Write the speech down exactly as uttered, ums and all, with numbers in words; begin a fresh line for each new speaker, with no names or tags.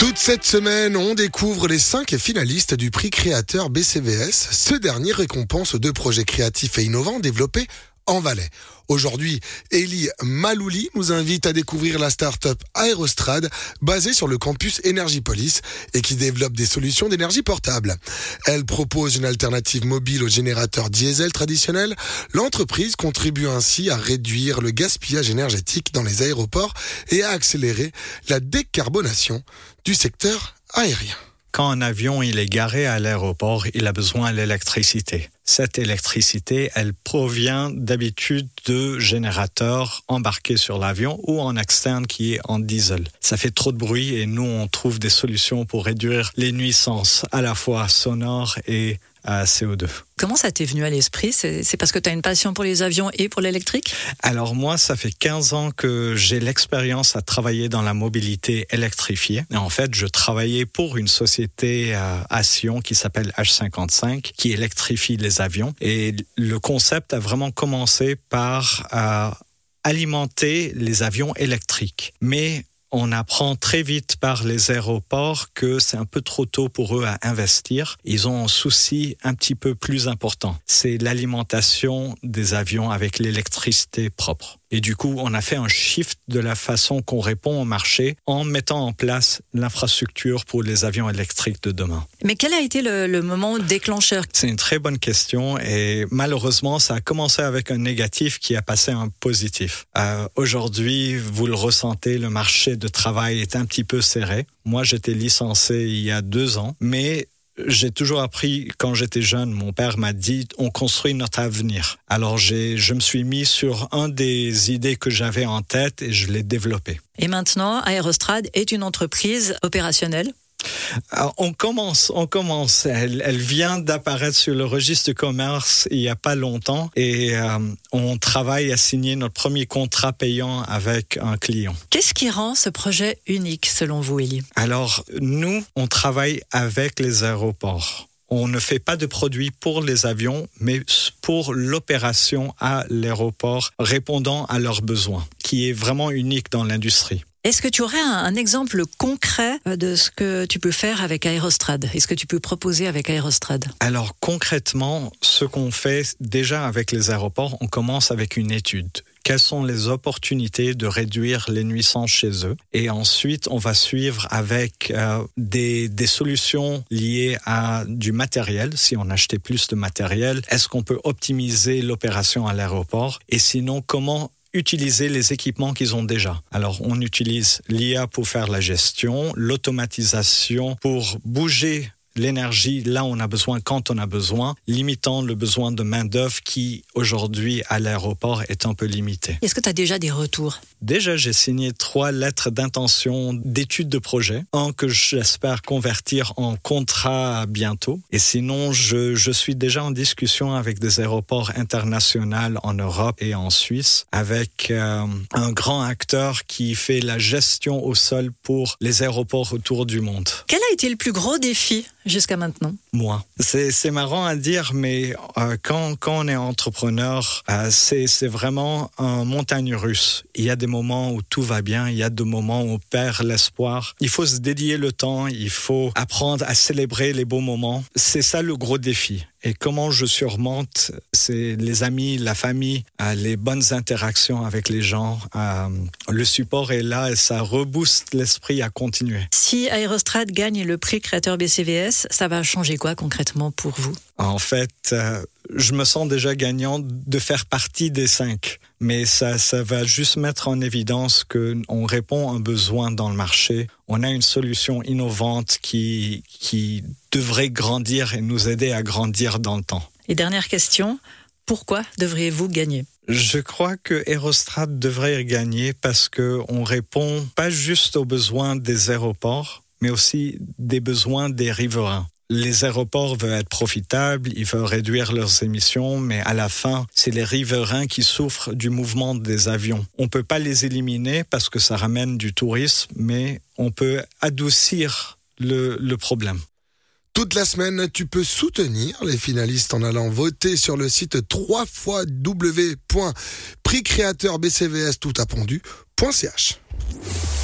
Toute cette semaine, on découvre les cinq finalistes du prix créateur B C V S. Ce dernier récompense deux projets créatifs et innovants développés en Valais. Aujourd'hui, Élie Malouli nous invite à découvrir la start-up Aerostrad, basée sur le campus Énergipolis et qui développe des solutions d'énergie portable. Elle propose une alternative mobile aux générateurs diesel traditionnels. L'entreprise contribue ainsi à réduire le gaspillage énergétique dans les aéroports et à accélérer la décarbonation du secteur aérien.
Quand un avion il est garé à l'aéroport, il a besoin d'électricité. Cette électricité, elle provient d'habitude de générateurs embarqués sur l'avion ou en externe qui est en diesel. Ça fait trop de bruit et nous, on trouve des solutions pour réduire les nuisances à la fois sonores et à C O deux.
Comment ça t'est venu à l'esprit ? C'est, c'est parce que tu as une passion pour les avions et pour l'électrique ?
Alors moi, ça fait quinze ans que j'ai l'expérience à travailler dans la mobilité électrifiée. Et en fait, je travaillais pour une société euh, à Sion qui s'appelle H cinquante-cinq, qui électrifie les avions. Et le concept a vraiment commencé par euh, alimenter les avions électriques. Mais on apprend très vite par les aéroports que c'est un peu trop tôt pour eux à investir. Ils ont un souci un petit peu plus important. C'est l'alimentation des avions avec l'électricité propre. Et du coup, on a fait un shift de la façon qu'on répond au marché en mettant en place l'infrastructure pour les avions électriques de demain.
Mais quel a été le, le moment déclencheur ?
C'est une très bonne question et malheureusement, ça a commencé avec un négatif qui a passé un positif. Euh, aujourd'hui, vous le ressentez, le marché de travail est un petit peu serré. Moi, j'étais licencié il y a deux ans, mais j'ai toujours appris, quand j'étais jeune, mon père m'a dit « on construit notre avenir ». Alors j'ai, je me suis mis sur un des idées que j'avais en tête et je l'ai développé.
Et maintenant, Aerostrad est une entreprise opérationnelle ?
Alors, on commence, on commence. Elle, elle vient d'apparaître sur le registre du commerce il n'y a pas longtemps et euh, on travaille à signer notre premier contrat payant avec un client.
Qu'est-ce qui rend ce projet unique selon vous, Élie ?
Alors, nous, on travaille avec les aéroports. On ne fait pas de produits pour les avions, mais pour l'opération à l'aéroport répondant à leurs besoins, qui est vraiment unique dans l'industrie.
Est-ce que tu aurais un, un exemple concret de ce que tu peux faire avec Aerostrad ? Est-ce que tu peux proposer avec Aerostrad ?
Alors concrètement, ce qu'on fait déjà avec les aéroports, on commence avec une étude. Quelles sont les opportunités de réduire les nuisances chez eux? Et ensuite, on va suivre avec euh, des, des solutions liées à du matériel. Si on achetait plus de matériel, est-ce qu'on peut optimiser l'opération à l'aéroport? Et sinon, comment utiliser les équipements qu'ils ont déjà. Alors, on utilise l'I A pour faire la gestion, l'automatisation pour bouger l'énergie là où on a besoin, quand on a besoin, limitant le besoin de main-d'œuvre qui, aujourd'hui, à l'aéroport, est un peu limité.
Est-ce que tu as déjà des retours ?
Déjà, j'ai signé trois lettres d'intention d'études de projet, un que j'espère convertir en contrat bientôt. Et sinon, je, je suis déjà en discussion avec des aéroports internationaux en Europe et en Suisse, avec euh, un grand acteur qui fait la gestion au sol pour les aéroports autour du monde.
Quel a été le plus gros défi jusqu'à maintenant ?
Moi. C'est, c'est marrant à dire, mais euh, quand, quand on est entrepreneur, euh, c'est, c'est vraiment un montagne russe. Il y a des moments où tout va bien, il y a des moments où on perd l'espoir. Il faut se dédier le temps, il faut apprendre à célébrer les beaux moments. C'est ça le gros défi. Et comment je surmonte, c'est les amis, la famille, euh, les bonnes interactions avec les gens. Euh, le support est là et ça rebooste l'esprit à continuer.
Si Aerostrad gagne le prix créateur B C V S, ça va changer quoi concrètement pour vous ?
En fait, euh, je me sens déjà gagnant de faire partie des cinq. Mais ça, ça va juste mettre en évidence qu'on répond à un besoin dans le marché. On a une solution innovante qui, qui devrait grandir et nous aider à grandir dans le temps.
Et dernière question, pourquoi devriez-vous gagner ?
Je crois que Aerostrad devrait gagner parce qu'on répond pas juste aux besoins des aéroports, mais aussi des besoins des riverains. Les aéroports veulent être profitables, ils veulent réduire leurs émissions, mais à la fin, c'est les riverains qui souffrent du mouvement des avions. On ne peut pas les éliminer parce que ça ramène du tourisme, mais on peut adoucir le, le problème.
Toute la semaine, tu peux soutenir les finalistes en allant voter sur le site w w w point prix créateur b c v s tout appendu point c h.